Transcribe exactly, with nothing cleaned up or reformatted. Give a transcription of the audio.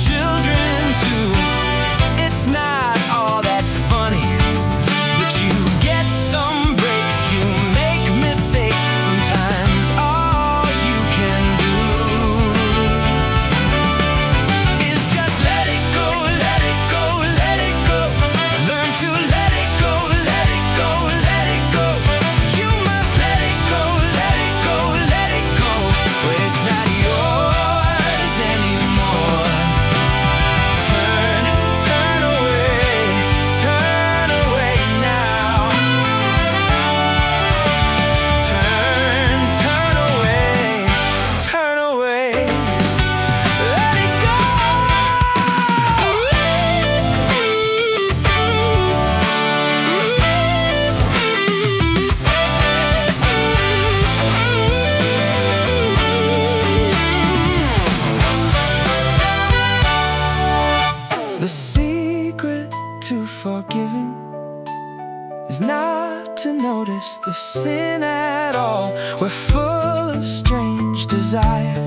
children too. It's not all that funny, but you get some breaks, you make mistakes. Sometimes all you can do is just let it go, let it go, let it go. Learn to let it go, let it go, let it go. You must let it go, let it go, let it go. But it's not yours anymore. Turn, turn away, turn away now. Turn, turn away, turn away. Let it go. The secret to forgiving is not to notice the sin at all. We're full of strange desire,